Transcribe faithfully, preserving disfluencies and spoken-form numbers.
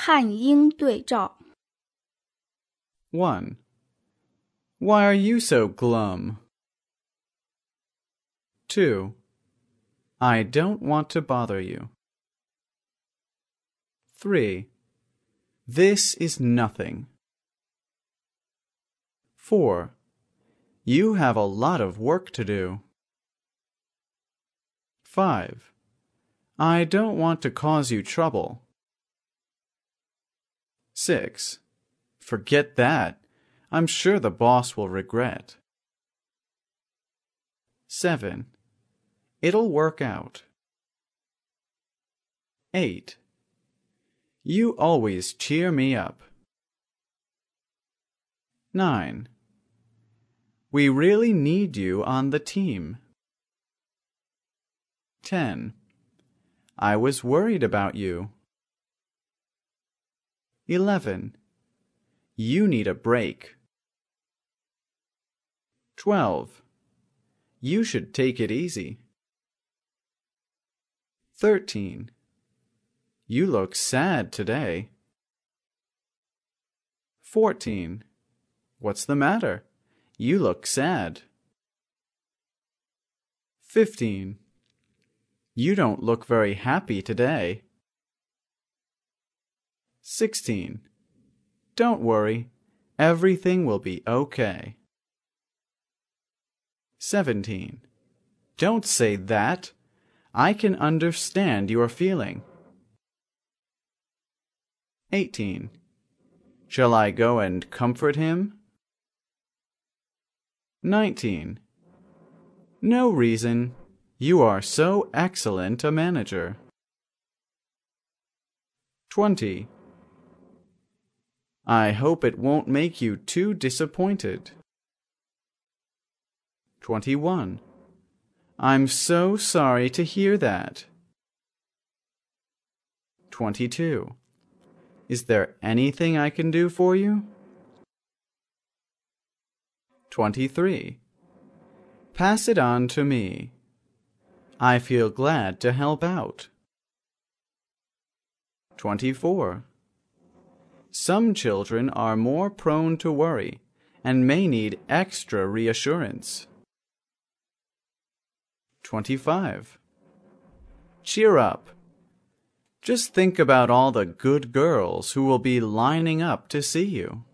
汉英对照。 one. Why are you so glum? two. I don't want to bother you. three. This is nothing. four. You have a lot of work to do. five. I don't want to cause you trouble. six. Forget that. I'm sure the boss will regret. seven. It'll work out. eight. You always cheer me up. nine. We really need you on the team. ten. I was worried about you. eleven. You need a break. twelve. You should take it easy. thirteen. You look sad today. fourteen. What's the matter? You look sad. fifteen. You don't look very happy today. sixteen. Don't worry, everything will be okay. seventeen. Don't say that. I can understand your feeling. eighteen. Shall I go and comfort him? nineteen. No reason. You are so excellent a manager. twenty. I hope it won't make you too disappointed. twenty-one. I'm so sorry to hear that. twenty-two. Is there anything I can do for you? twenty-three. Pass it on to me. I feel glad to help out. twenty-four. Some children are more prone to worry and may need extra reassurance. twenty-five. Cheer up. Just think about all the good girls who will be lining up to see you.